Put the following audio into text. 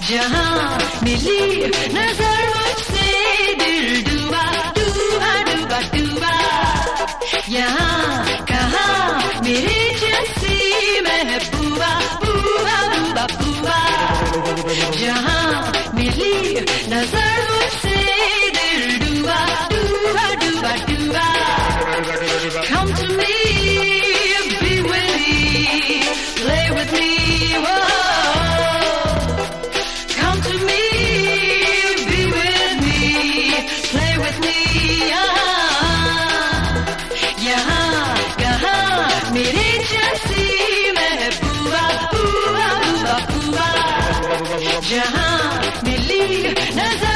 जहाँ मिली नजर मुझसे दिल डूबा डूबा डूबा डूबा। यहाँ कहाँ मेरे जैसी महबूबा बूबा बूबा बूबा। जहाँ मिली नजर मुझसे दिल डूबा डूबा डूबा डूबा। Come to me, be with me, play with me, whoa. Come to me, be with me, play with me, यहाँ कहाँ मेरे जैसी महबूबा बूबा बूबा बूबा। जहाँ मिली नजर